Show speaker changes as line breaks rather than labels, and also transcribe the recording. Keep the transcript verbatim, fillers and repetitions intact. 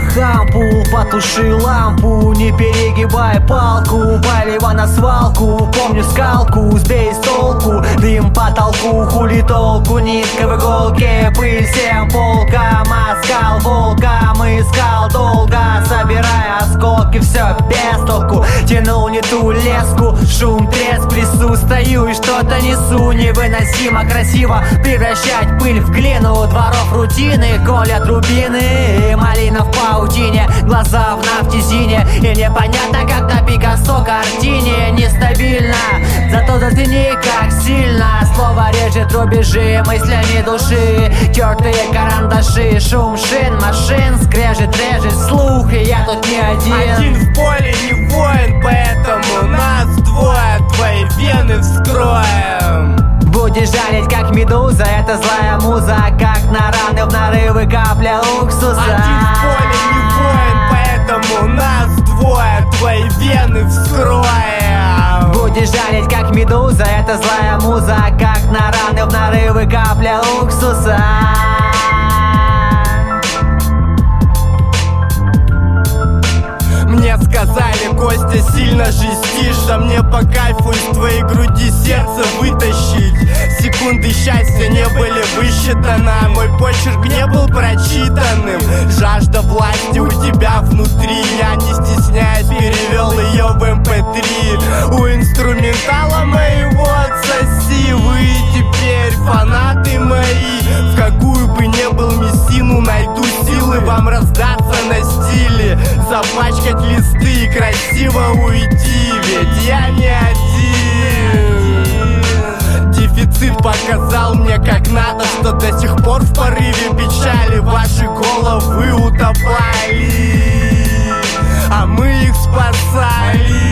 хампул, потуши лампу, не перегибай палку, полива на свалку, помню скалку, сбей с толку, дым по толку, хули толку, нитка в иголке, пыль всем полкам, оскал волкам, искал долго, собирая осколки, все без толку, тянул не ту леску, шум, треск в лесу, стою и что-то несу, невыносимо красиво превращать пыль в глину дворов рутины, колят рубины, малина в паутине, глаза в нафтизине, и непонятно, как на Пикассо картине, нестабильно, зато зацени, как сильно слово режет рубежи мыслями души, тертые карандаши, шум шин, машин, скрежет, режет слух, и я тут не один.
Один в поле не воин, поэтому нас двое, твои вены вскроем.
Будешь жарить, как медуза, это злая муза, как на раны в нарывы капля уксуса.
Один в поле не воин, поэтому нас двое, твои вены вскроем.
Будешь жарить, как медуза, это злая муза, как на раны в нарывы капля уксуса.
Мне сказали, Костя, сильно жестишь, да мне по кайфу из твоей груди сердце вытащить. Секунды счастья не были высчитаны, мой почерк не был прочитанным. Жажда власти у тебя внутри, я не стесняясь перевел ее в эм пэ три. У инструментала моего отсоси, вы теперь фанаты мои. В какую бы ни был мессину, найду силы вам раздаться на стиле, запачкать листы и красиво уйти, ведь я не один. Дефицит показал мне, как надо, что до сих пор в порыве печали ваши головы утопали, а мы их спасали.